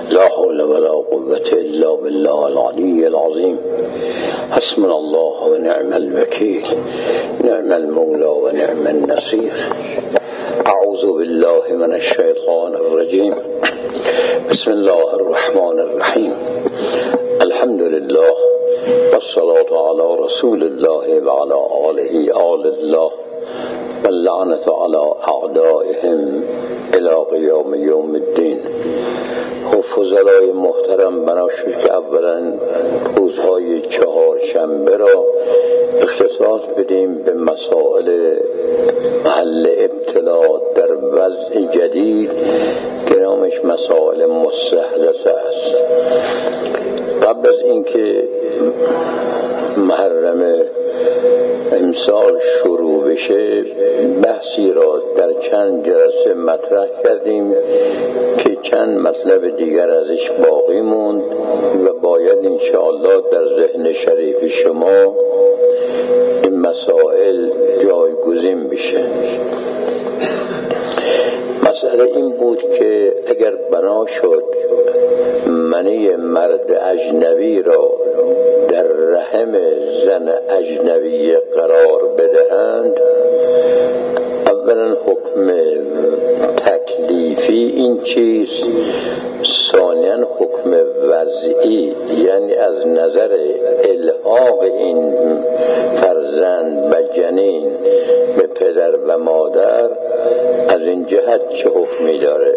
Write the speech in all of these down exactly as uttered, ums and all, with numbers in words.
لا حول ولا قوة إلا بالله العلي العظيم. حسبنا الله ونعم الوكيل، نعم المولى ونعم النصير. أعوذ بالله من الشيطان الرجيم. بسم الله الرحمن الرحيم. الحمد لله والصلاة على رسول الله وعلى آله آل الله واللعنة على أعدائهم إلى قیام یوم الدین. فضلای محترم، بناشد که اولا روزهای چهارشنبه را اختصاص بدیم به مسائل محل ابتلا در وضع جدید که نامش مسائل مستحدثه است. قبل از اینکه محرم امسال شروع بشه بحثی را در چند جلسه مطرح کردیم که چند مطلب دیگر ازش باقی موند و باید انشاءالله در ذهن شریف شما این مسائل جایگزین بشه. مسئله این بود که اگر بنا شد منی مرد اجنبی را در رحم زن اجنبی قرار بدهند، اولا حکم تکلیفی این چیز، ثانیا حکم وضعی، یعنی از نظر الحاق این فرزند و جنین به پدر و مادر از این جهت چه حکمی داره.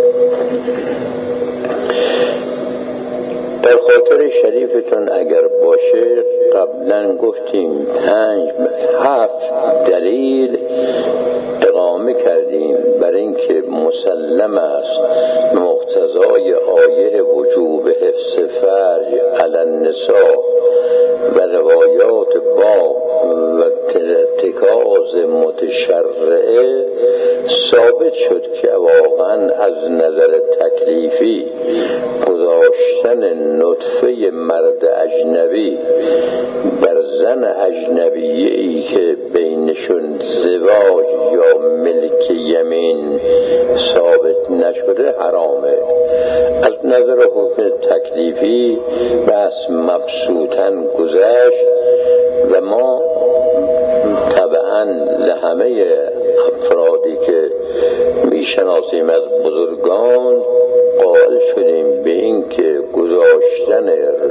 در خاطر شریفتون اگر باشه قبلا گفتیم پنج هفت دلیل اقامه کردیم بر اینکه مسلم است مقتضای آیه وجوب حفظ فرج علی النساء و روایات باب و ارتکاز متشرعه ثابت شد که واقعا از نظر تکلیفی گذاشتن نطفه مرد اجنبی بر زن اجنبیه‌ای که بینشون زواج یا ملک یمین ثابت نشده حرامه. از نظر حکم تکلیفی بس مبسوطاً گذشت و ما طبعاً لهمه افرادی که میشناسیم از بزرگان قائل شدیم به این که گذاشتن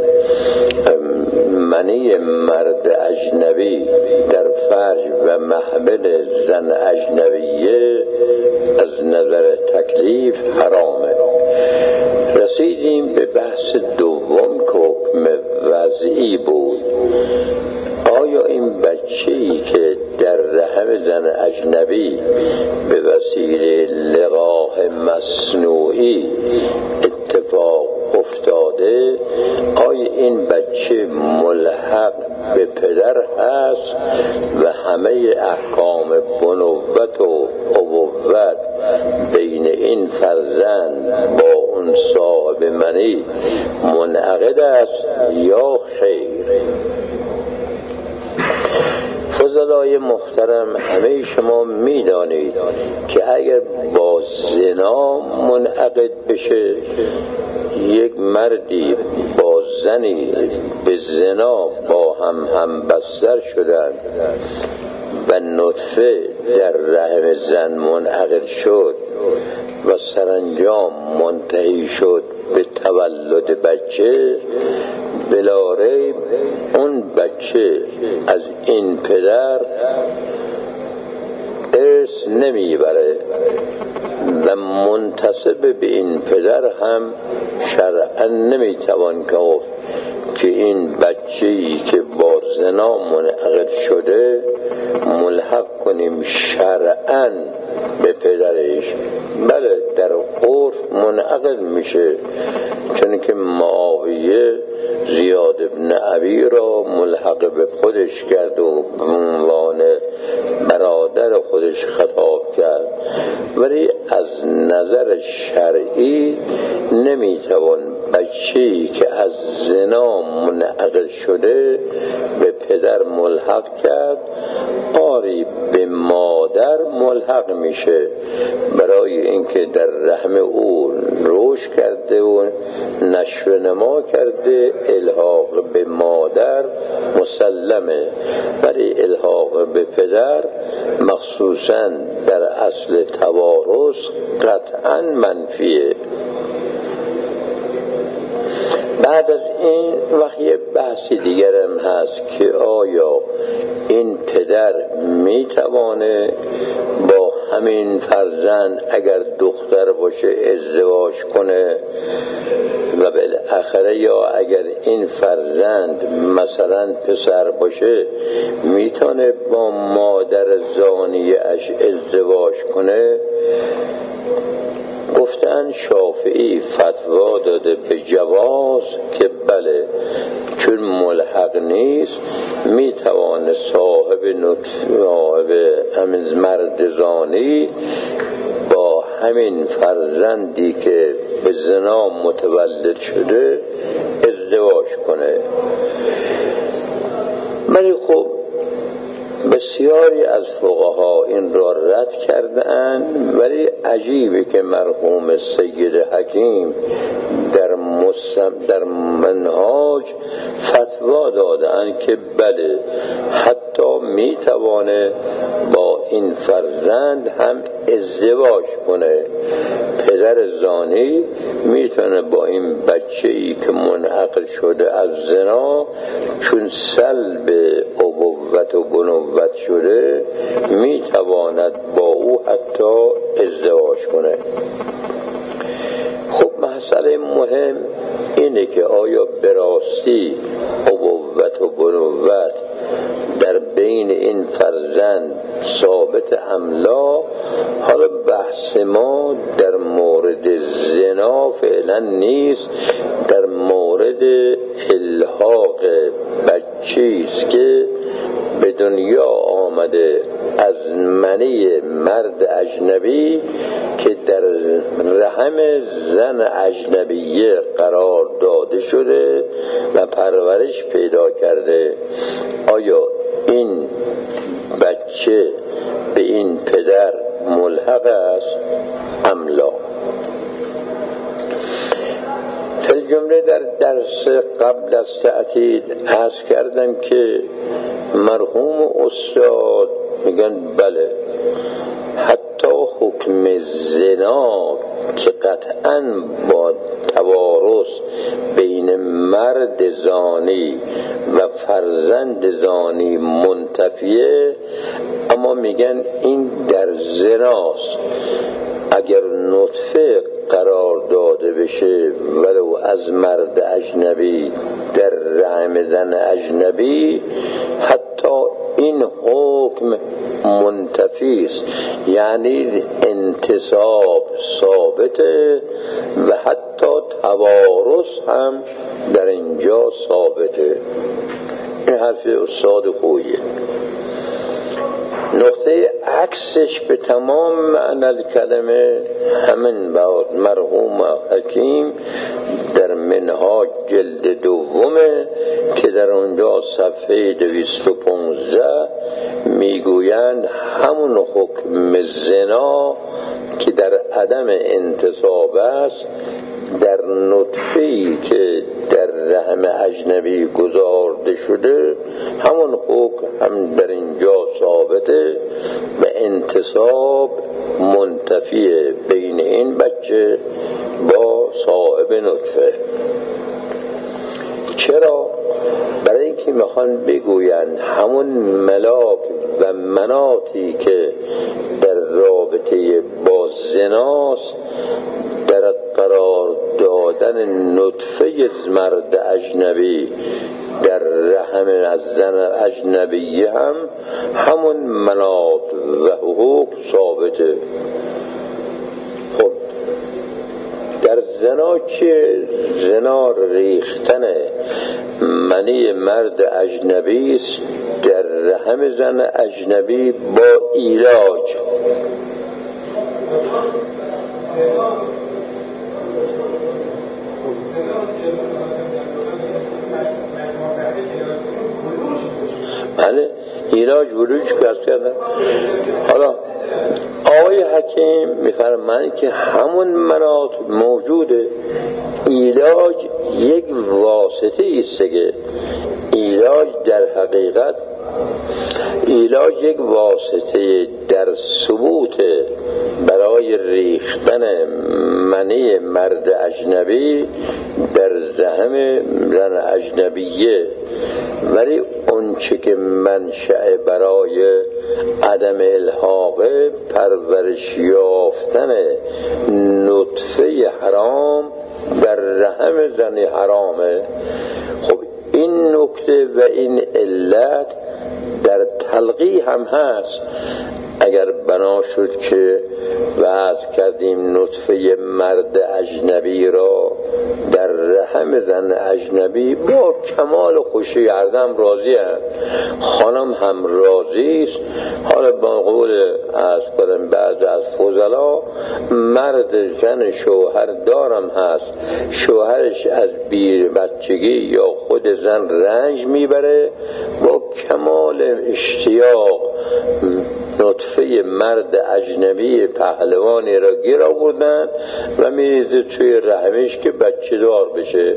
منی مرد اجنبی در فرج و محبل زن اجنبیه از نظر تکلیف حرامه. رسیدیم به بحث دوم که حکم وضعی بود. آیا این بچه‌ای که در رحم زن اجنبی به وسیله لقاح مصنوعی اتفاق افتاده، آیا این بچه ملحق به پدر هست و همه احکام بنوت و ابوت بین این فرزند با اون صاحب منی منعقد است یا خیر؟ فضلای محترم، همه شما میدانید که اگر با زنا منعقد بشه، یک مردی با زنی به زنا با هم هم بستر شدند و نطفه در رحم زن منعقد شد و سرانجام منتهی شد به تولد بچه، بلا ریب اون بچه از این پدر ارث نمیبره و منتسب به این پدر هم شرعا نمیتوان گفت که این بچه‌ای که با زنا منعقد شده ملحق کنیم شرعا به پدرش. بله، در عرف منعقد میشه، چون که معاویه زیاد ابن ابی را ملحق به خودش کرد و به عنوان برادر خودش خطاب کرد، ولی از نظر شرعی نمیتوان بچه‌ای که از زنا منعقد شده به پدر ملحق کرد آری به مادر ملحق میشه، برای اینکه در رحم او رشد کرده و نشو نما کرده. الحاق به مادر مسلمه، ولی الحاق به پدر مخصوصاً در اصل توارث قطعاً منفیه. بعد از این وقت یه بحثی دیگرم هست که آیا این پدر میتوانه با همین فرزند اگر دختر باشه ازدواج کنه و بالاخره، یا اگر این فرزند مثلا پسر باشه میتونه با مادر زانیه اش ازدواج کنه؟ گفتن شافعی فتوا داده به جواز که بله، چون ملحق نیست میتوانه صاحب نطفه همین مرد زانی با همین فرزندی که به زنا متولد شده ازدواج کنه. ولی خب بسیاری از فقها این را رد کردند، ولی عجیبه که مرحوم سید حکیم در مسلم در منهاج فتوا دادند که بله، حتی میتوانه با این فرزند هم ازدواج کنه. پدر زانی میتونه با این بچه‌ای که منعقل شده از زنا، چون سلب ابوت و بنوت شده، میتواند با او حتی ازدواج کنه. خب مسئله مهم اینه که آیا براستی ابوت و بنوت در بین این فرزند ثابت املا؟ حالا بحث ما در مورد زنا فعلا نیست، در مورد الحاق بچه‌ایست که به دنیا آمده از منی مرد اجنبی که در رحم زن اجنبیه قرار داده شده و پرورش پیدا کرده. آیا این بچه به این پدر ملحق است ام لا؟ در جمله در درس قبل از تعطیل عرض کردم که مرحوم استاد میگن بله، حتی حکم زنا که قطعاً با توارث بین مرد زانی و فرزند زانی منتفیه، اما میگن این در زناست. اگر نطفه قرار داده بشه ولو از مرد اجنبی در رحم زن اجنبی، حتی این حکم منتفی است، یعنی انتساب ثابته و حتی توارث هم در اینجا ثابته. این حرف استاد خویه. نقطه عکسش به تمام معنی کلمه همین بعد مرحوم حکیم در منهاج جلد دومه که در اونجا صفحه دویست و پانزده میگویند همون حکم زنا که در عدم انتصاب است، در نطفه‌ای که در رحم اجنبی گذارده شده، همون حکم هم در اینجا ثابته و انتصاب منتفیه بین این بچه با صاحب نطفه. چرا؟ برای اینکه میخوان بگویند همون ملاک و مناطی که در رابطه با زناست، در قرار دادن نطفه مرد اجنبی در رحم از زن اجنبی هم همون مناط و حقوق ثابته. خب در زنا که زنا ریختن منی مرد اجنبی است در رحم زن اجنبی با ایلاج. بله، ایلاج بروج کسب کردن. حالا آقای حکیم میفرماید که همون مناط موجوده، ایلاج یک واسطه ایست که ایلاج در حقیقت ایلاج یک واسطه در ثبوت برای ریختن منی مرد اجنبی در رحم زن اجنبیه، ولی اون چه که منشأ برای عدم الحاق پرورش یافتن نطفه حرام در رحم زن حرامه. خب این نکته و این علت در تلقیح هم هست. اگر بنا شد که وضع کردیم نطفه مرد اجنبی را در رحم زن اجنبی، با کمال خوشی هردم راضی هست، خانم هم راضی است. حالا با قول از کنم بعض از فضلا مرد زن شوهر دارم هست، شوهرش از بیر بچگی یا خود زن رنج میبره، با کمال اشتیاق نطفه مرد اجنبی پهلوانی را گیر آوردن و میریزه توی رحمش که بچه دار بشه.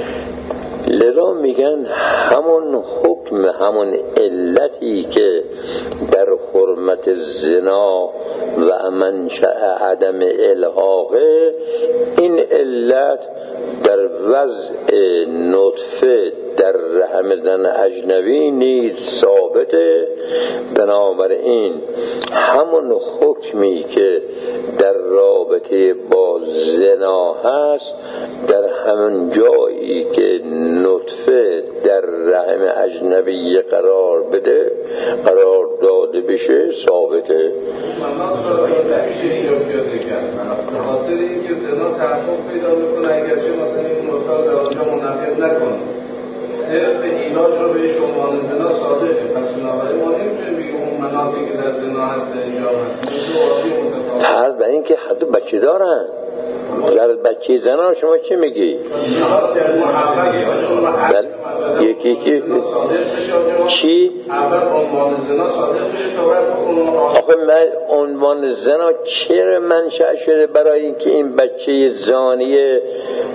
لذا میگن همون حکم، همون علتی که در حرمت زنا و منشأ عدم الحاقه، این علت در وضع نطفه در رحم زن اجنبی نیز ثابته. بنابراین همون حکمی که در رابطه با زنا هست در همون جایی که نطفه در رحم اجنبی قرار بده قرار داده بشه ثابته. خاطر اینکه زنا تحقق پیدا میکنه اگرچه مثلا این نطفه در آنجا منعقد نکنه، صرف ایلاج رو بهش عنوان زنا صادقه. پس بنابراین ما نمیتونیم بگیم اون مناطقی که در زنا هست در اینجا هست. فرض بر این که حتی بچه دارن، در بچه زنا شما چی میگی؟ یکی یکی چی؟ آخه من عنوان زنا چرا منشأ شده برای اینکه این بچه زانیه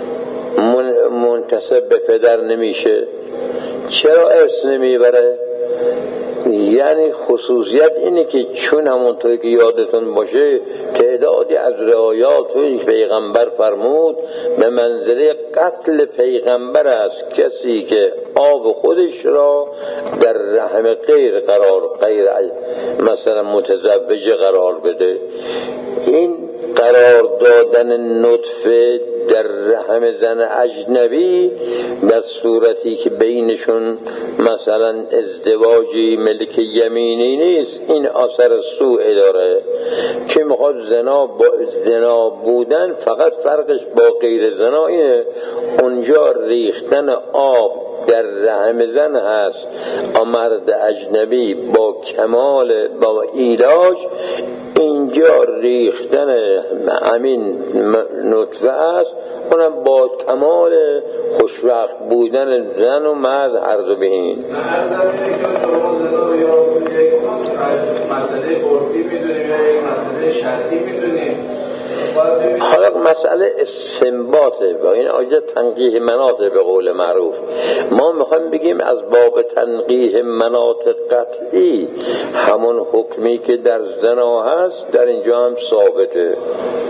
منتسب به پدر نمیشه؟ چرا ارث نمیبره؟ یعنی خصوصیت اینه که چون همونطوری که یادتون باشه تعدادی از رعایات توی پیغمبر فرمود به منزله قتل پیغمبر است کسی که آب خودش را در رحم غیر قرار غیر مثلا متزوج قرار بده. این قرار دادن نطفه در رحم زن اجنبی در صورتی که بینشون مثلا ازدواجی ملک یمینی نیست، این اثر سوء داره که میخواد زنا با زنا بودن فقط فرقش با غیر زنا اینه اونجا ریختن آب در رحم زن هست، مرد اجنبی با کمال با ایلاج اینجا ریختن همین نطفه است، اونم با کمال خوشوقت بودن زن و مرد هر دو به این. هر زمینه که شما زنا رو یا یک مسئله عرفی میدونیم یا یک مسئله شرعی میدونیم، حالا مسئله استنباطه و این آجه تنقیح مناطه به قول معروف. ما میخوایم بگیم از باب تنقیح مناط قطعی همون حکمی که در زنا هست در اینجا هم ثابته.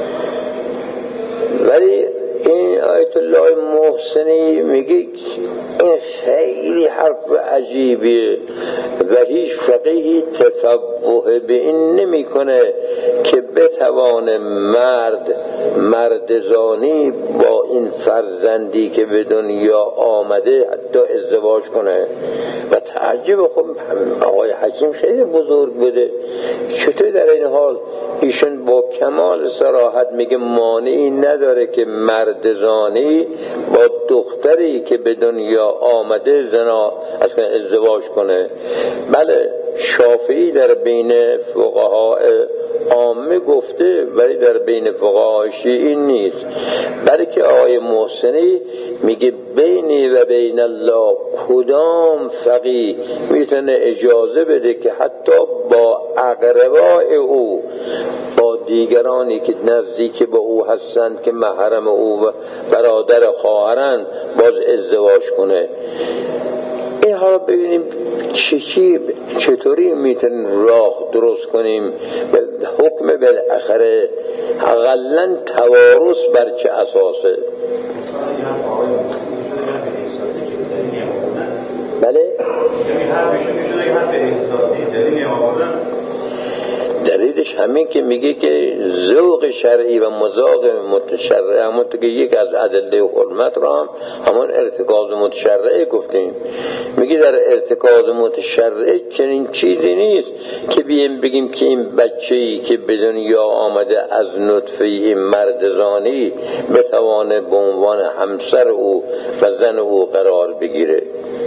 ولی این آیت الله محسنی میگه این خیلی حرف عجیبیه و هیچ فقیهی تفوه به این نمی کنه که بتوانه مرد مردزانی با این فرزندی که به دنیا آمده حتی ازدواج کنه. و تعجب خب آقای حکیم خیلی بزرگ بوده، چطور در این حال ایشون با کمال صراحت میگه مانعی نداره که مردزانی با دختری که به دنیا آمده زنا اصلا ازدواج کنه. بله شافعی در بین فقهای عامه گفته ولی در بین فقهای شیعی نیست، بلکه آقای محسن محسنی میگه بینی و بین الله کدام فقیه میتونه اجازه بده که حتی با اقربای او، با دیگرانی که نزدیک به او هستند که محرم او و برادر خواهرند باز ازدواج کنه؟ این حالا ببینیم چی چطوری میتونیم راه درست کنیم به حکم بالاخره اقلن توارث بر چه اساسه؟ بله؟ یعنی هر بیشون میشونه که حرف احساسی دلیل آوردن. دلیلش همین که میگه که ذوق شرعی و مذاق متشرع، همون که یک از ادله حرمت را هم همون ارتکاز متشرع گفتیم. میگه در ارتکاز متشرع چنین چیزی نیست که بیم بگیم که این بچه‌ای که به دنیا آمده از نطفه این مرد زانی بتوانه به عنوان همسر او و زن او قرار بگیره.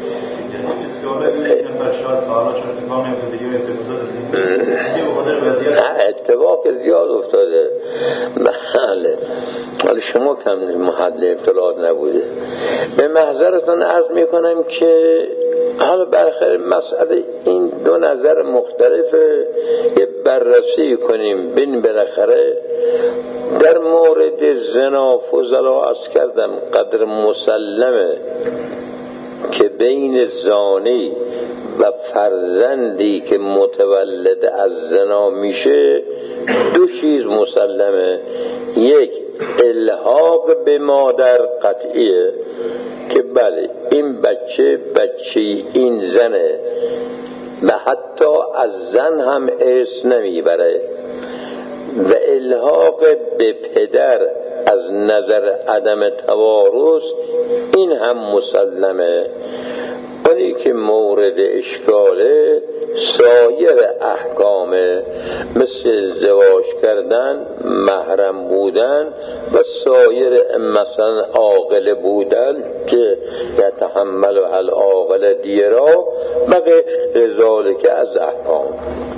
اتفاق زیاد افتاده. بله ولی شما کم محل ابتلاعات نبوده. به محضرتون عرض میکنم که حالا برخلاف مسئله این دو نظر مختلفه یه بررسی کنیم. بین بالاخره در مورد زنا فضلا عرض کردم قدر مسلمه که بین زانی و فرزندی که متولد از زنا میشه دو چیز مسلمه. یک، الحاق به مادر قطعیه که بله این بچه بچه این زنه و حتی از زن هم ارث نمیبره، و الحاق به پدر از نظر عدم توارث این هم مسلمه. ولی که مورد اشکاله سایر احکامه، مثل ازدواج کردن، محرم بودن و سایر مثلا عاقل بودن که یتحمل و هل عاقل دیرا و غیر ذالک از احکام.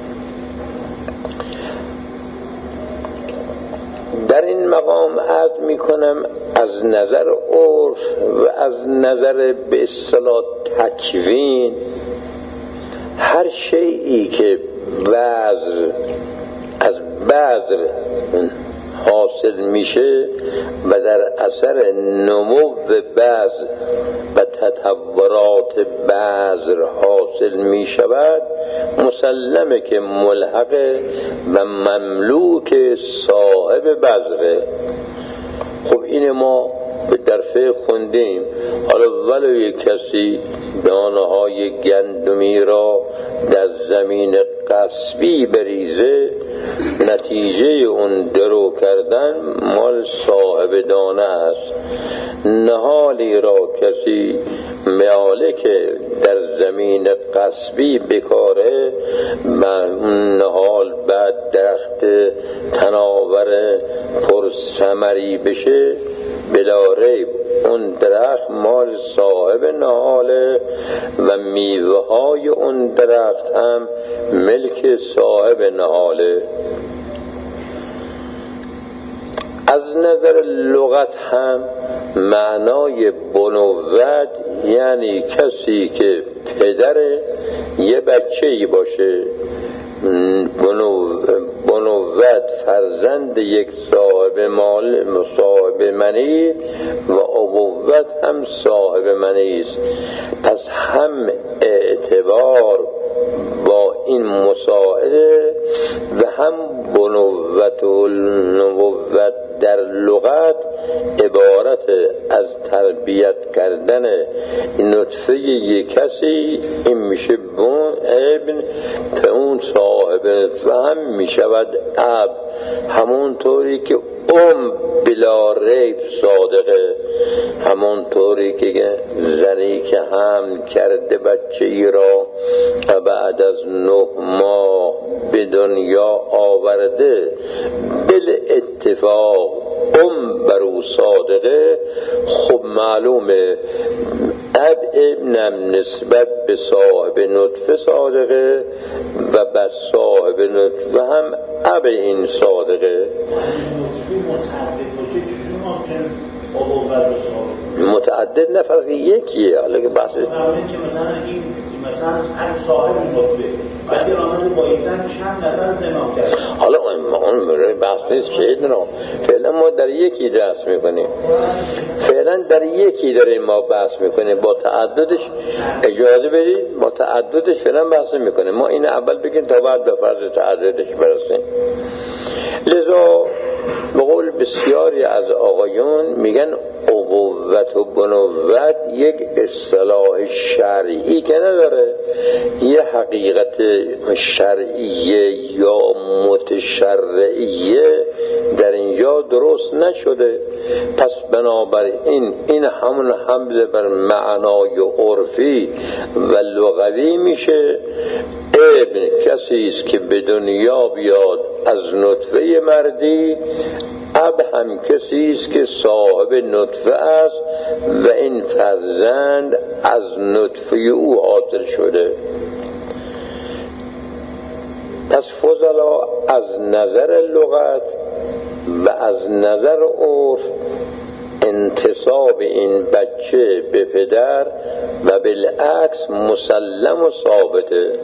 در این مقام عرض می کنم از نظر عرف و از نظر به اصطلاح تکوین هر شیئی که بذر از بذر حاصل میشه و در اثر نمو بذر و تطورات بذر حاصل میشود مسلمه که ملحق و مملوک صاحب بذره. خب این ما به در فقه خوندیم. حالا ولو یک کسی دانه های گندمی را در زمین غصبی بریزه، نتیجه اون درو کردن مال صاحب دانه است. نهالی را کسی مالک در زمین غصبی بکاره و اون نهال بعد درخت تناور پر ثمری بشه، بلا ریب اون درخت مال صاحب نهاله و میوه های اون درخت هم ملک صاحب نهاله. از نظر لغت هم معنای بنوت یعنی کسی که پدر یه بچه‌ای باشه. بنوت فرزند یک صاحب مال صاحب منی و ابوت هم صاحب منی است. پس هم اعتبار با این مساعده و هم بنوت و نبوت در لغت عبارت از تربیت کردن نطفه یک کسی. این میشه بون ابن به اون صاحب نطفه هم میشود اب، همون طوری که ام بلا ریب صادقه، همون طوری که زنی که هم کرده بچه ای را و بعد از نه ماه به دنیا آورده بل اتفاق ام برو صادقه. خب معلومه اب ابنم نسبت به صاحب نطفه صادقه و بس صاحب نطفه هم اب این صادقه. متعدد باشه چون ممکن ابوت رو صادق متعدد نه فرض یکیه. حالا که بحث مثلا این مثلا هر صاحب نطفه بعدی آمده با این زن چند نفر زنا کرد. حالا اون برای بحث نیست که ایدنا فعلا ما در یکی درس میکنیم، فعلا در یکی داریم ما بحث میکنیم. با تعددش اجازه بدید، با تعددش فعلا بحث میکنیم. ما این اول بگیم تا بعد به فرض تعددش برسیم. لذا به قول بسیاری از آقایون میگن ابوت و بنوت یک اصطلاح شرعی که نداره، یه حقیقت شرعیه یا متشرعیه در اینجا درست نشده. پس بنابراین این همون حمل بر معنای عرفی و لغوی میشه. ابن کسی است که به دنیا بیاد از نطفه مردی، اب هم کسی است که صاحب نطفه است و این فرزند از نطفه او حاصل شده. پس فضلا از نظر لغت و از نظر عرف انتساب این بچه به پدر و بالعکس مسلم و ثابته.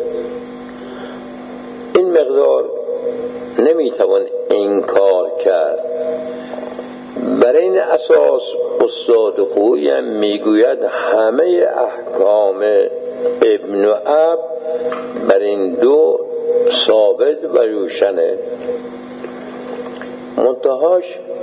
این مقدار نمیتوان انکار کرد. برای این اساس استاد خویی هم میگوید همه احکام ابن اب بر این دو ثابت و روشنه. منتهاش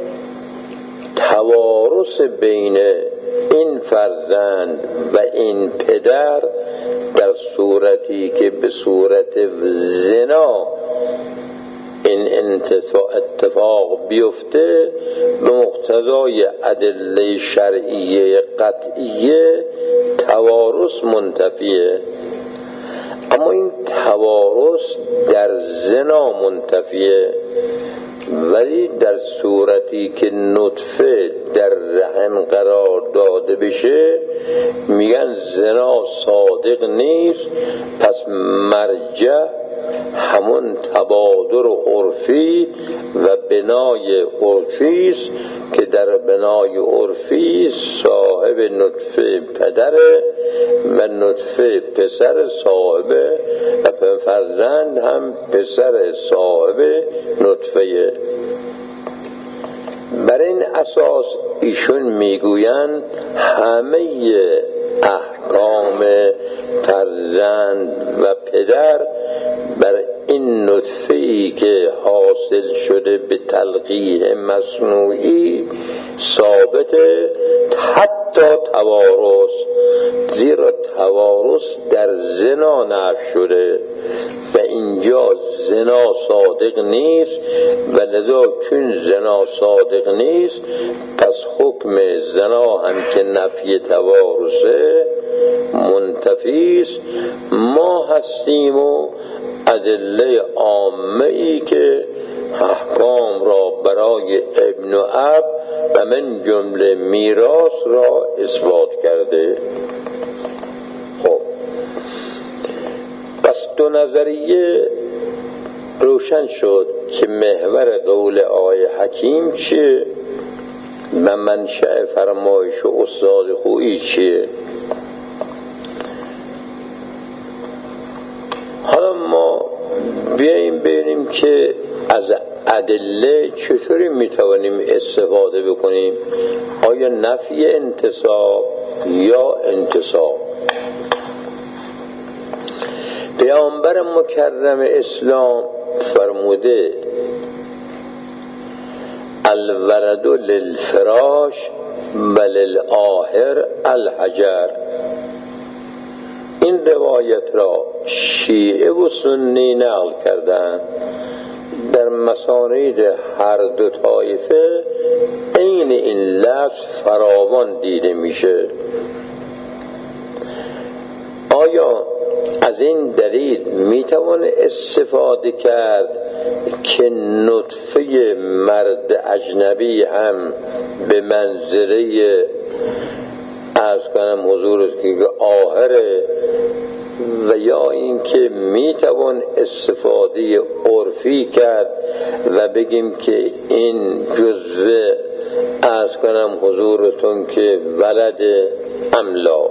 توارث بین این فرزند و این پدر در صورتی که به صورت زنا این اتفاق بیفته به مقتضای ادله شرعیه قطعیه توارث منتفیه. اما این توارث در زنا منتفیه، ولی در صورتی که نطفه در رحم قرار داده بشه میگن زنا صادق نیست. پس مرجع همون تبادر عرفی و بنای عرفی است که در بنای عرفی صاحب نطفه پدره و نطفه پسر صاحب و فرزند هم پسر صاحب نطفه. بر این اساس ایشون میگویند همه احکام فرزند و پدر بر این نطفه‌ای که حاصل شده به تلقیح مصنوعی ثابته، حتی توارث، زیرا توارث در زنا نفی شده و اینجا زنا صادق نیست و لذا چون زنا صادق نیست پس حکم زنا هم که نفی توارثه منتفی است. ما هستیم و ادله عامه ای که احکام را برای ابن اب و من جمله میراث را اثبات کرده. خب پس دو نظریه روشن شد که محور قول آقای حکیم چیه و منشأ فرمایش و استاد خویی چیه. حالا ما بیاییم ببینیم که از ادله چطوری میتوانیم استفاده بکنیم. آیا نفی انتساب یا انتساب؟ پیامبر مکرم اسلام فرموده الولد للفراش و للآخر الحجر. این روایت را شیعه و سنی نقل کردند. در مسانید هر دو طایفه عین این لفظ فراوان دیده میشه. آیا از این دلیل میتوان استفاده کرد که نطفه مرد اجنبی هم به منزله از کنم حضور که آخره، و یا اینکه میتوان استفاده عرفی کرد و بگیم که این جزء عرض کنم حضورتون که ولد املا.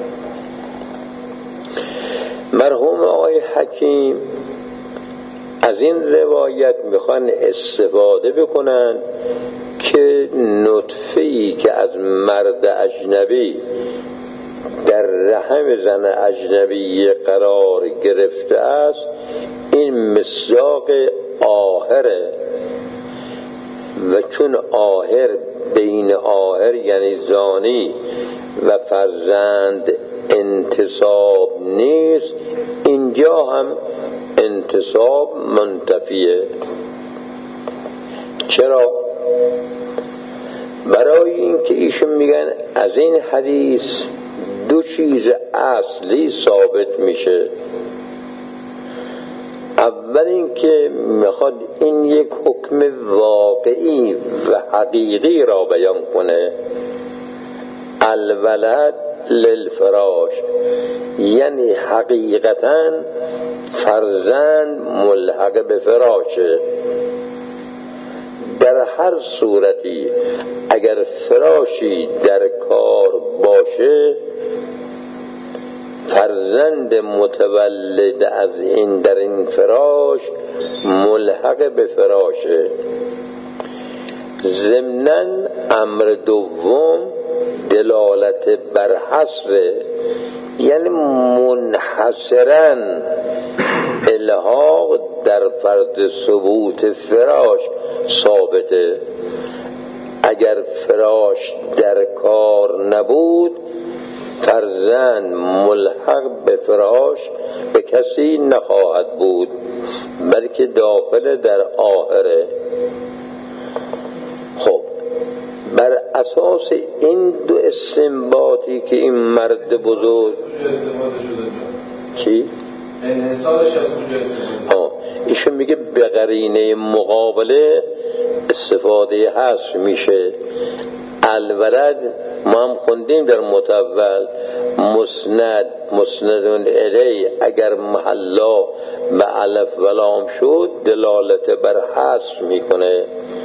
مرحوم آقای حکیم از این روایت میخوان استفاده بکنن که نطفه‌ای که از مرد اجنبی در رحم زن اجنبی قرار گرفته است این مصداق آهره، و چون آهر بین آهر یعنی زانی و فرزند انتصاب نیست، اینجا هم انتصاب منتفیه. چرا؟ برای اینکه ایشون میگن از این حدیث دو چیز اصلی ثابت میشه. اول اینکه میخواد این یک حکم واقعی و حقیقی را بیان کنه، الولد للفراش، یعنی حقیقتاً فرزند ملحق به فراشه. در هر صورتی اگر فراشی در کار باشه، فرزند متولد از این در این فراش ملحق به فراشه. ضمناً امر دوم دلالت بر حصر، یعنی منحصراً الحاق در فرض ثبوت فراش ثابته. اگر فراش در کار نبود، فرزند ملحق به فراش به کسی نخواهد بود، بلکه داخل در آخره. خب بر اساس این دو استنباطی که این مرد بزرگ چی؟ انحصارش از کجا استفاده؟ ایشون میگه به قرینه مقابله استفاده هست میشه. الولد ما هم خوندیم در متول مسند مسندون الی اگر محلا به الف ولام شد دلالت بر حذف میکنه.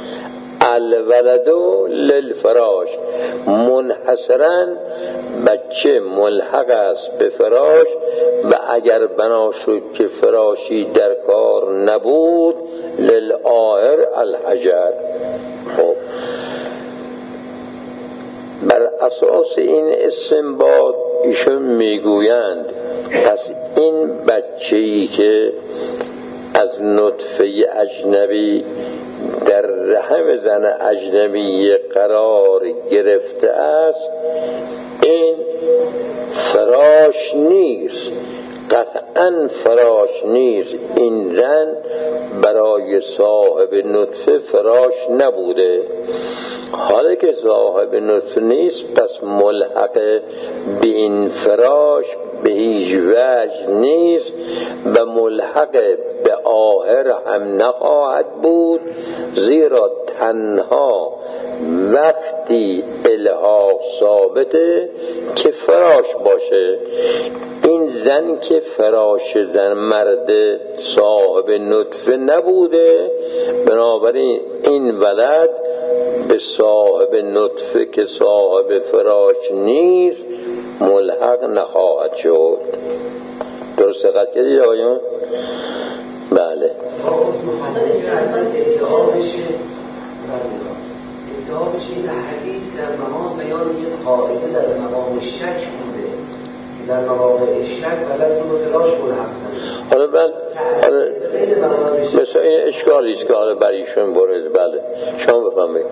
الولدو للفراش، منحصراً بچه ملحق است به فراش، و اگر بنا شد که فراشی در کار نبود للآهر الحجر. خب بر اساس این استنباط ایشون میگویند پس این بچه‌ای که از نطفه اجنبی در رحم زن اجنبی قرار گرفته است، این فراش نیست، قطعاً فراش نیست. این زن برای صاحب نطفه فراش نبوده. حالا که صاحب نطفه نیست، پس ملحق به این فراش به هیچ وجه نیست و ملحق به آخر هم نخواهد بود، زیرا تنها وقتی الحاق ثابته که فراش باشه. این زن که فراش زن مرد صاحب نطفه نبوده، بنابراین این ولد به صاحب نطفه که صاحب فراش نیست ملحق نخواهد شد. درست قد کردی آقایون؟ بله. اصلا ادعا بشه ادعا بشه این حدیث در مقام بیان یک قاعده در مقام شک بوده که در مقام شک ولد رو فراش ملحق کنه. حالا من مثل این اشکالی است که حالا بریشون برد. بله شما بفهمید.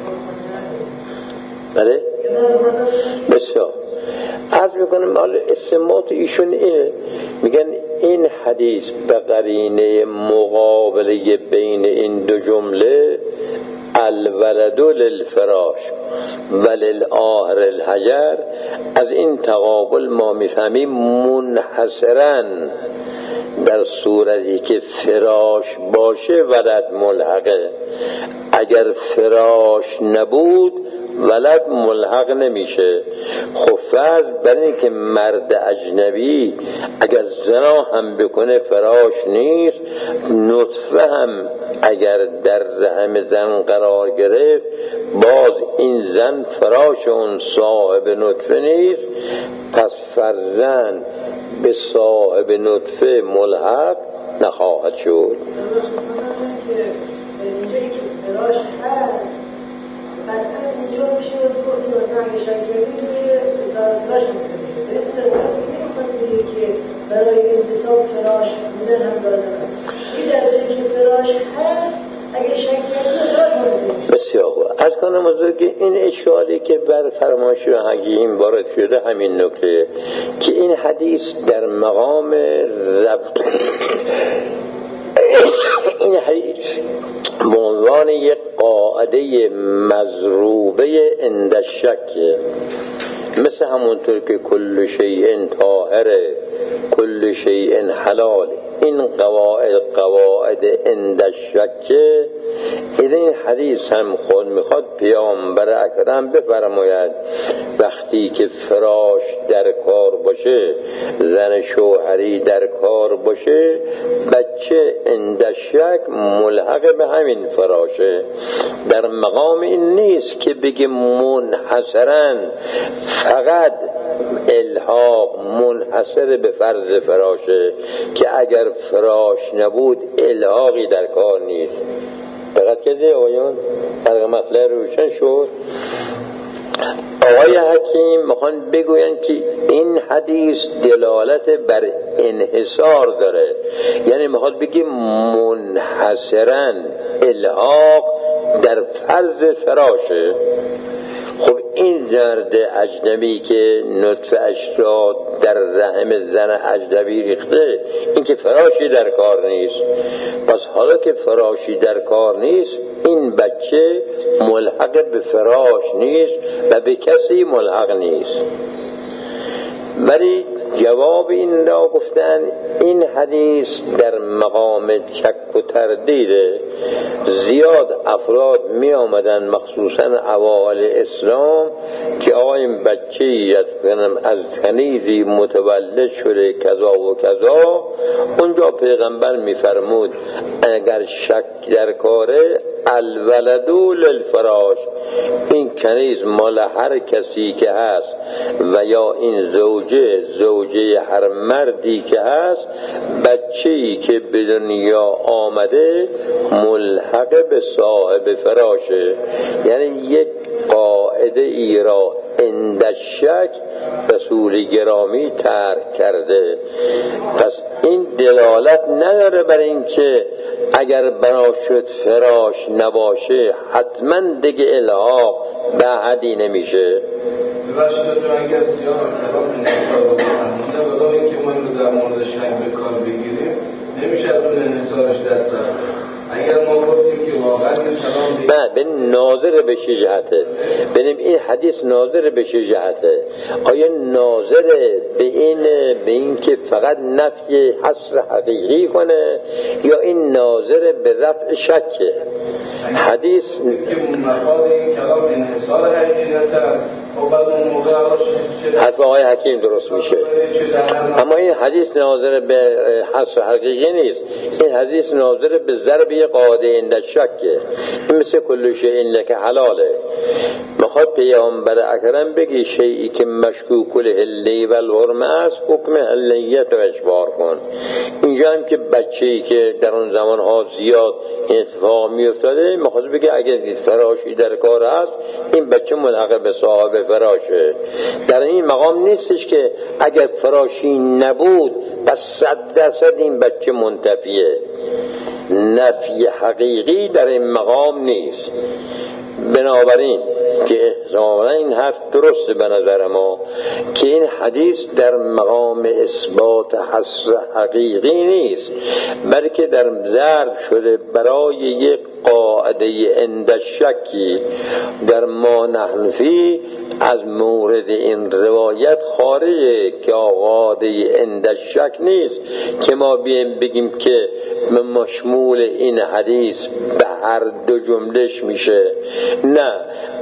بله بسیار عرض میکنم. حالا استنباط ایشون اینه، میگن این حدیث به قرینه مقابله بین این دو جمله الولد للفراش وللآخر الحجر، از این تقابل ما میفهمیم منحصراً در صورتی که فراش باشه ولد ملحقه، اگر فراش نبود ولد ملحق نمیشه. خب فرض بر این که مرد اجنبی اگر زنا هم بکنه فراش نیست، نطفه هم اگر در رحم زن قرار گرفت باز این زن فراش اون صاحب نطفه نیست، پس فرزند به صاحب نطفه ملحق نخواهد شد. مثلا که اینجایی که فراش هست بعد اینجا میشه گفت که مثلا اگه شک کردیم که اتصال فراش نمیشه میشه نمیخواد بگه که برای انتصاب فراش بودن هم لازم است. این در جایی که فراش هست اگه شک کردیم فراش نمیشه. بسیار خوب. از کنم حضور که این اشکالی که بر فرمایش حکیم وارد شده همین نکته که این حدیث در مقام ربط این حدیث به عنوان یک قاعده مضروبه عند الشک، مثل همونطور که کل شیء طاهره کل شیء حلال، این قواعد قواعد عند الشک، این حدیث هم خود میخواد پیامبر اکرم بفرماید وقتی که فراش در کار باشه، زن شوهری در کار باشه، بچه عند الشک ملحق به همین فراشه. در مقام این نیست که بگه منحصرا فقط الحاق منحصر به فرض فراشه که اگر فراش نبود الحاقی در کار نیست. دقت کردی آقایان؟ فرق مطلب روشن شد. آقای حکیم میخوان بگوین که این حدیث دلالت بر انحصار داره، یعنی میخواد بگی منحصرا الحاق در فرض فراشه. خب این مرد اجنبی که نطفه اش را در رحم زن اجنبی ریخته، این که فراشی در کار نیست. پس حالا که فراشی در کار نیست، این بچه ملحق به فراش نیست و به کسی ملحق نیست. ولی جواب این را گفتن این حدیث در مقام شک و تردیده. زیاد افراد می آمدن مخصوصا اوائل اسلام که آقا این بچه‌ای از کنیزی متولد شده کذا و کذا، اونجا پیغمبر می فرمود اگر شک در کاره الولدو للفراش، این کنیز مال هر کسی که هست و یا این زوجه زوجه هر مردی که هست، بچه‌ای که به دنیا آمده ملحق به صاحب فراشه. یعنی یک قاعده ای را عند الشک رسول گرامی ترک کرده. پس این دلالت نداره بر این که اگر بنا شد فراش نباشه حتما دیگه الحاق به حدی نمیشه. ببخشید تو اگر سیاه کلام انحصار رو بفهمونه ولی اینکه ما این رو در مورد شک به کار بگیریم نمیشه از اون انحصارش دست برد. اگر ما گفتیم که واقعا این کلام نه به ناظر به چه جهته، ببینیم این حدیث ناظر به چه جهته؟ آیا ناظر به این به این که فقط نفی حصر حقیقی کنه یا این ناظر به رفع شکه؟ حدیث که مفاد این کلام انحصار حقیقی نتر و بعد اون موقع حرف آقای حکیم درست میشه. اما این حدیث ناظر به حصر حقیقی نیست، این حدیث ناظر به ضربی قاعده عند الشکه. این مثل کل شیء لک حلاله. میخواد پیامبر اکرم بگی شیئی که مشکوک الحلی و الحرمه است حکم حلیت رو اشبار کن. اینجا هم که بچه‌ای که در اون زمانها زیاد اتفاق میافتاده میخواد بگه اگر فراشی در کار است این بچه ملحق به صاحب فراشه. در این مقام نیستش که اگر فراشی نبود پس صد درصد این بچه منتفیه. نفی حقیقی در این مقام نیست. بنابراین که احتمالاً این حرف درسته به نظر ما که این حدیث در مقام اثبات حصر حقیقی نیست، بلکه در ضرب شده برای یک قاعده عند الشکی در ما نحنفی از مورد این روایت خارجه که قاعده عند الشک نیست که ما بیم بگیم که مشمول این حدیث به هر دو جملهش میشه. نه،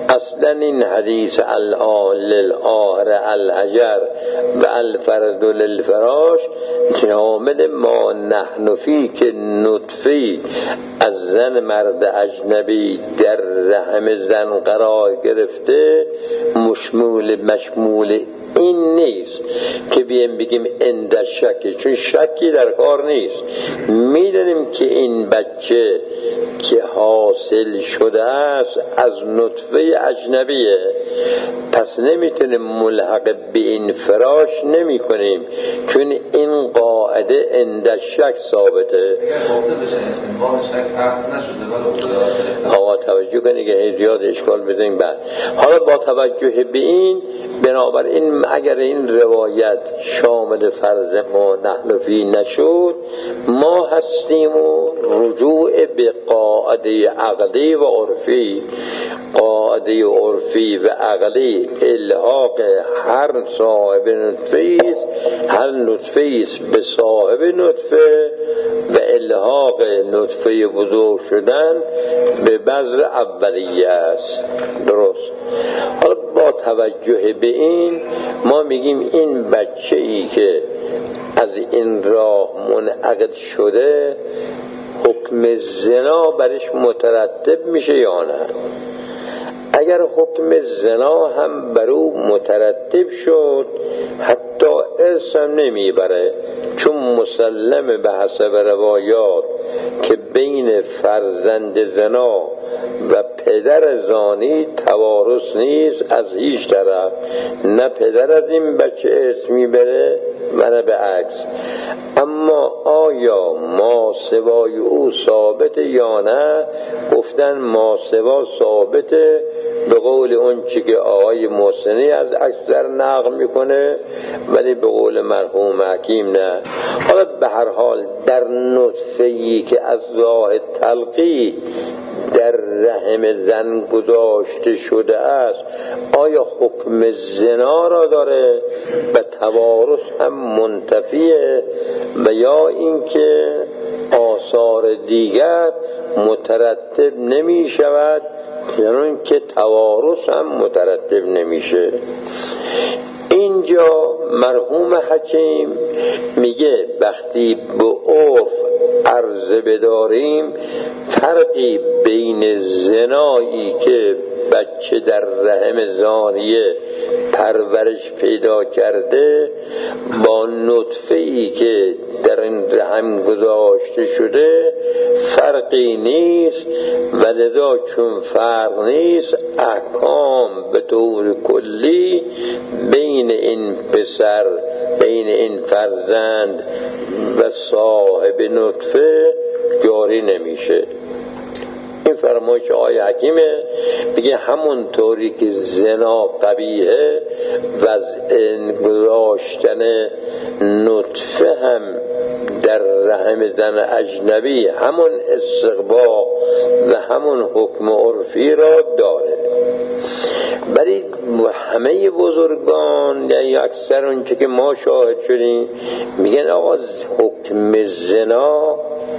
اصلا این حدیث الآن للآهر الحجر و الفرد للفراش شامل ما نحن فی که نطفی از زن مرد اجنبی در رحم زن قرار گرفته مشمول مشمول این نیست که بیم بگیم اند شکی، چون شکی در کار نیست. میدونیم که این بچه که حاصل شده است از نطفه اجنبیه، پس نمیتونیم ملحق به این فراش نمی کنیم، چون این قاعده اند شک ثابته. اگر گفته بشه انبان شک عکس نشده ولی آقا توجه کنید که زیاد اشکال بدیم. بعد حالا با توجه به این، بنابراین اگر این روایت شامل فرض ما نحن فی نشد، ما هستیم و رجوع به قاعده عقلی و عرفی، قاعده عرفی و عقلی الحاق هر صاحب نطفه است، هر نطفه است به صاحب نطفه و الحاق نطفه بزرگ شدن به بذر اولیه است. درست. حالا با توجه به این ما میگیم این بچه ای که از این راه منعقد شده حکم زنا برش مترتب میشه یا نه؟ اگر حکم زنا هم بر او مترتب شد حتی ارث هم نمیبره، چون مسلم به حسب روایات که بین فرزند زنا و پدر زانی توارث نیست از هیچ طرف، نه پدر از این بچه ارث میبره و نه به عکس. اما آیا ما سوای او ثابت یا نه؟ گفتن ما سوا ثابته به قول اون چی که آقای محسنی از اکثر نقل میکنه، ولی به قول مرحوم حکیم نه. حالا به هر حال در نطفه‌ای که از راه تلقی در رحم زن گذاشته شده است آیا حکم زنا را داره و توارث هم منتفیه و یا اینکه آثار دیگر مترتب نمی شود، یعنی که توارث هم مترتب نمیشه. اینجا مرحوم حکیم میگه وقتی به عرف عرضه بداریم فرقی بین زنایی که بچه در رحم زانیه پرورش پیدا کرده با نطفه‌ای که در این رحم گذاشته شده فرقی نیست، و لذا چون فرق نیست احکام به طور کلی بین این پسر، بین این فرزند و صاحب نطفه جاری نمیشه. این فرمایش آیه حکیمه، بگه همون طوری که زنا قبیحه و گذاشتن نطفه هم در رحم زن اجنبی همون استقباح و همون حکم عرفی را داره. ولی همه بزرگان یعنی اکثر اونچه که ما شاهد شدیم میگن آقا حکم زنا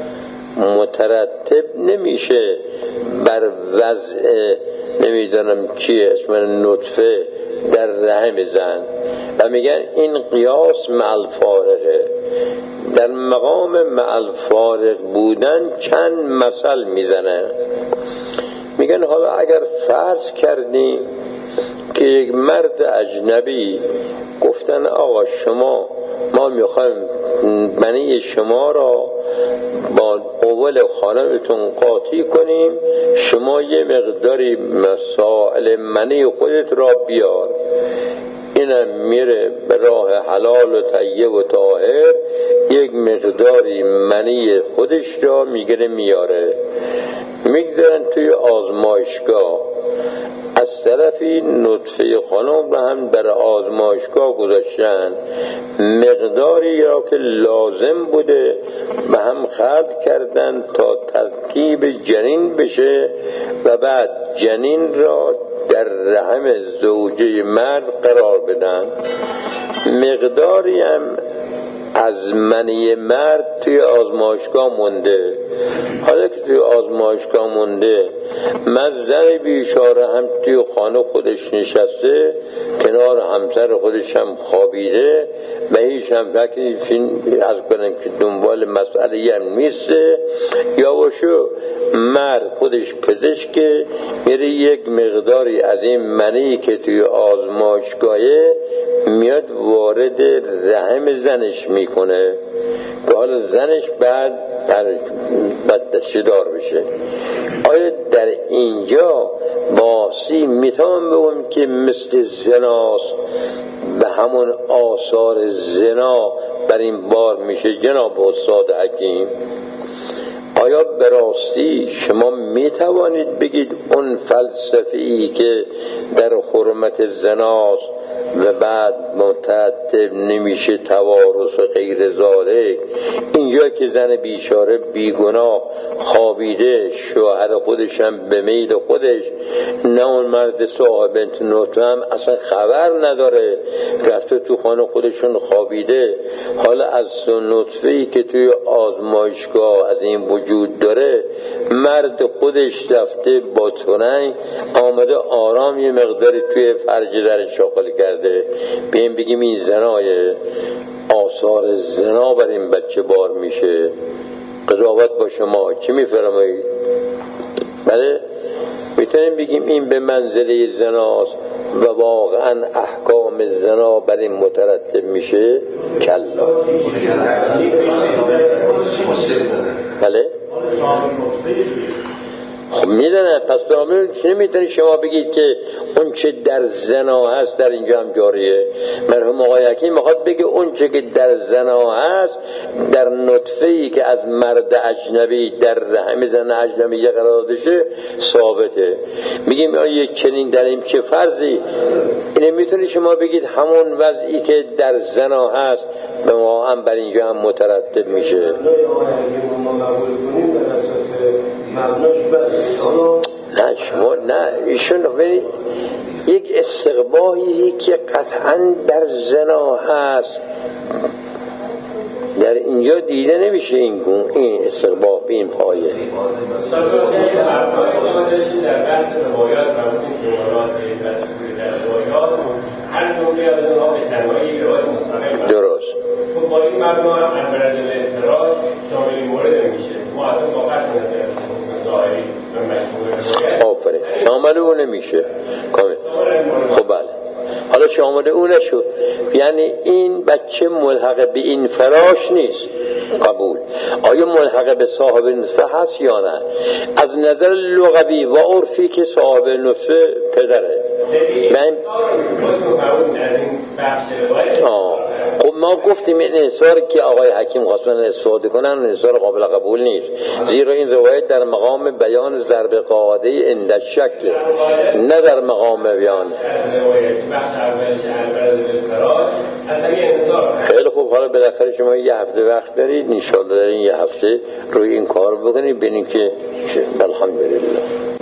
مترتب نمیشه بر وضع نمیدونم چیه اسم نطفه در رحم زن، و میگن این قیاس مع الفارقه. در مقام مع الفارق بودن چند مثل میزنه. میگن حالا اگر فرض کردیم که یک مرد اجنبی گفتن آقا شما ما میخوایم منی شما را با اول خانمتون قاطی کنیم، شما یه مقداری مسائل منی خودت را بیار. اینم میره به راه حلال و طیب و طاهر یک مقداری منی خودش را میگیره میاره، میگذارن توی آزمایشگاه. از طرفی نطفه خانم را هم در آزمایشگاه گذاشتن، مقداری را که لازم بوده و هم خلق کردن تا ترکیب جنین بشه و بعد جنین را در رحم زوجه مرد قرار بدن. مقداری هم از منی مرد توی آزمایشگاه مونده. حالا که توی آزمایشگاه مونده من زن بیچاره هم توی خانه خودش نشسته، کنار همسر خودش هم خوابیده و هیچ هم فکری از کنم که دنبال مسئله هم نیسته، یا باشو مرد خودش پزشکه میره یک مقداری از این منی که توی آزمایشگاهه میاد وارد رحم زنش میکنه که حالا زنش بعد بچه دار بشه. آیا در اینجا باسی میتونم بگم که مثل زناست به همون آثار زنا بر این بار میشه؟ جناب استاد حکیم، آیا به راستی شما میتوانید بگید اون فلسفه‌ای که در حرمت زناست و بعد متعتب نمیشه توارث و غیر ذالک، اینجا که زن بیچاره بیگناه خوابیده، شوهر خودش هم به میل خودش، نه اون مرد صاحب نطفه هم اصلا خبر نداره، رفته تو خانه خودشون خوابیده، حالا از نطفه‌ای که توی آزمایشگاه از این وجود داره مرد خودش رفته با تنگ آمده آرام یه مقداری توی فرج در شاغل کرده، بیم بگیم این زنای آثار زنا بر این بچه بار میشه. قضاوت با شما چی میفرمایید؟ بله میتونیم بگیم این به منزله زناست و واقعا احکام زنا بر این مترتب میشه؟ کلا. بله خب میدونه، پس به آمین نمیتونی شما بگید که اون چه در زنا هست در اینجا هم جاریه. مرحوم آقای حکیم میخواد بگه اون چه که در زنا هست در نطفه‌ای که از مرد اجنبی در رحم زن اجنبی قرار داده ثابته. میگیم آیا چنین در این چه فرضی؟ اینه میتونی شما بگید همون وضعی که در زنا هست به ما هم بر اینجا هم مترتب میشه؟ نه شما نه ایشون یک استقباحی که قطعا در زنا هست در اینجا دیده نمیشه. این این استقباح این پایه در بحث روایات مربوط به روایات در روایات هر نوعی از اونها به تنهایی روایت مستقل درست. خب با این مبنا از برای اعتراض شامل این مورد نمیشه. ما اصلا واقعا نظر ظاهری و مجموعه روایت آفرین شامل اون نمیشه کامل. خب بله حالا شامل اون نشد، یعنی این بچه ملحق به این فراش نیست، قبول. آیا ملحق به صاحب نطفه هست یا نه؟ از نظر لغوی و عرفی که صاحب نطفه پدره. من آه خب ما گفتیم این انحصار که آقای حکیم خواستن استفاده کنن انحصار قابل قبول نیست، زیرا این روایت در مقام بیان ضرب قاعده اند الشک، نه در مقام بیان. خیلی خوب، حالا بالاخره شما یه هفته وقت دارید، ان شاءالله در این یه هفته روی این کار بکنید ببینید که الحمدلله.